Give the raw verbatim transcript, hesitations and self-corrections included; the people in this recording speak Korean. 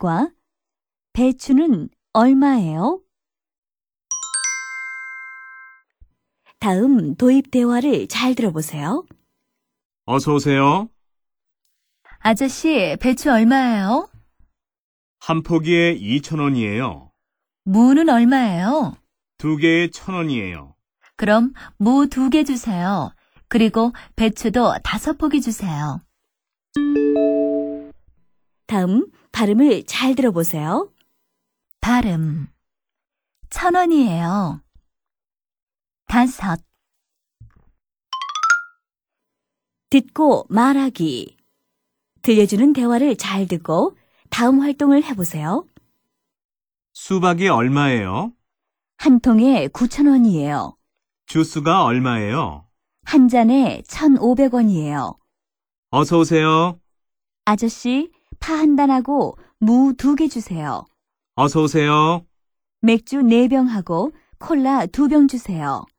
결과 배추는 얼마예요? 다음 도입 대화를 잘 들어보세요. 어서 오세요. 아저씨, 배추 얼마예요? 한 포기에 이천 원이에요. 무는 얼마예요? 두 개에 천 원이에요. 그럼 무 두 개 주세요. 그리고 배추도 다섯 포기 주세요. 다음 발음을 잘 들어보세요. 발음. 천 원이에요. 다섯. 듣고 말하기. 들려주는 대화를 잘 듣고 다음 활동을 해보세요. 수박이 얼마예요? 한 통에 구천 원이에요. 주스가 얼마예요? 한 잔에 천오백 원이에요. 어서 오세요. 아저씨, 파 한 단하고 무 두 개 주세요. 어서 오세요. 맥주 네 병하고 콜라 두 병 주세요.